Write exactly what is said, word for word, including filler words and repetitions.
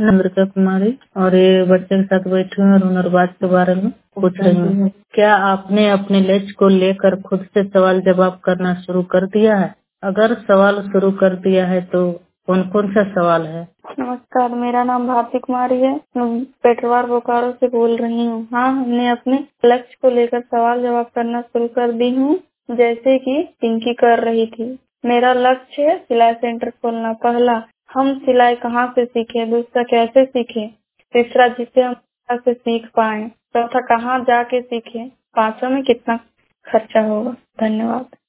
नम्रता कुमारी और ये बच्चे के साथ बैठी हूँ और हुनरबाज के बारे में पूछ रही हूँ। क्या आपने अपने लक्ष्य को लेकर खुद से सवाल जवाब करना शुरू कर दिया है? अगर सवाल शुरू कर दिया है तो कौन कौन सा सवाल है? नमस्कार, मेरा नाम भारती कुमारी है। मैं पेटवार बोकारो से बोल रही हूँ। हाँ, हमने अपने लक्ष्य को लेकर सवाल जवाब करना शुरू कर दी हूँ, जैसे कि पिंकी कर रही थी। मेरा लक्ष्य है सिलाई सेंटर खोलना। पहला, हम सिलाई कहाँ से सीखे, दूसरा कैसे सीखे, तीसरा जिसे हम कहाँ से सीख पाए, चौथा कहाँ जाके सीखे, पांचवा में कितना खर्चा होगा। धन्यवाद।